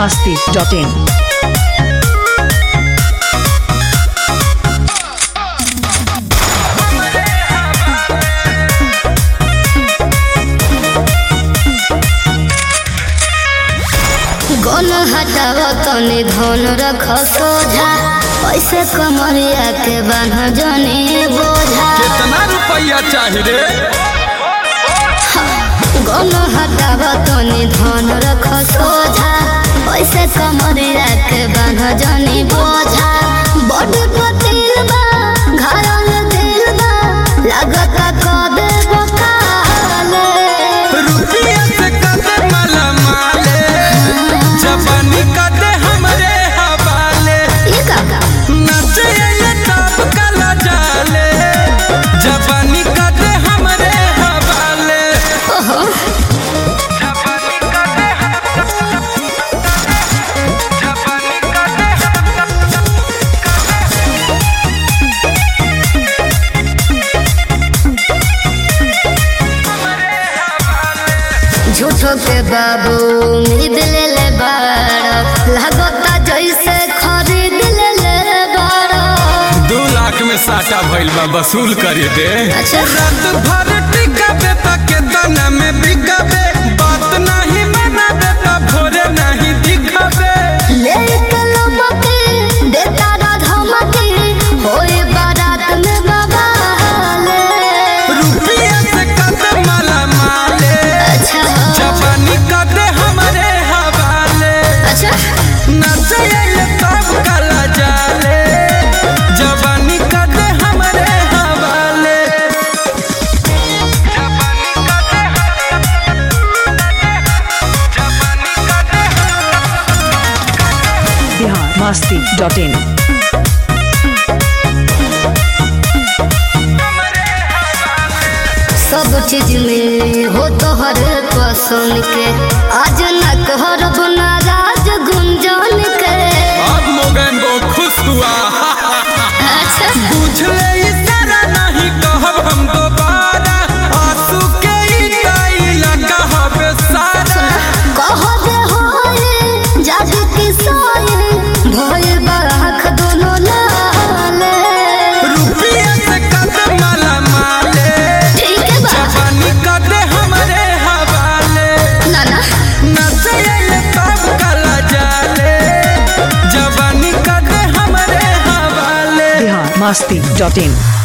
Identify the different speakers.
Speaker 1: biharmasti.in
Speaker 2: गन हटावा तनी धन रख सोझा पैसे कमरिया के बान्ह जनी बोझा।
Speaker 3: कितना रुपया चाहिए रे?
Speaker 2: गन हटावा तनी धन रख सोझा पैसे कमरिया के बान्ह जनी बोझा। बड़ पतिल बा घरल दिल बा लगता कबे बकाले
Speaker 3: रुपया से कदे माला माले जवानी कदे हमरे हवाले
Speaker 2: ये काका
Speaker 3: नाचे ये तब कला जाले जवानी कदे हमरे हवाले
Speaker 2: ओहो
Speaker 3: जवानी कदे
Speaker 2: झूठो के बाबू उम्मीद ले ले बाड़ा लगता जैसे खरीद ले ले बाड़ा।
Speaker 3: 2 लाख में साटा भइल बा वसूल करे दे।
Speaker 2: अच्छा।
Speaker 3: रात भर टिकाबे तक दाना में बिकाबे बात नहीं मनाबे त भोरे नहीं दिखाबे।
Speaker 2: ले के लमके देता धमके होए बारात में बवाले।
Speaker 3: रुपया से कदे माला माले
Speaker 2: अच्छा
Speaker 3: जवानी कदे हमरे हवाले
Speaker 2: अच्छा
Speaker 3: नाचे ये तब कला जाले जवानी कदे हमरे हवाले
Speaker 1: biharmasti.in
Speaker 2: सब चीज में हो तो हर पसंद के आज न कहरब नाराज गुंजन के।
Speaker 3: अब मोगन वो खुश हुआ
Speaker 2: अच्छा
Speaker 3: बुझले इशारा नहीं कहब हम दोबारा आंसू के इटाई लगा हवे सारा
Speaker 2: कह दे होए जग की सोए भोए बराख दोनों लाले।
Speaker 3: रुपया से कदे माला माले
Speaker 2: ठीक है बा
Speaker 3: जवानी कदे हमरे हवाले
Speaker 2: नाना
Speaker 3: नचे ये तब कला जाले जवानी कदे हमरे हवाले
Speaker 1: biharmasti.in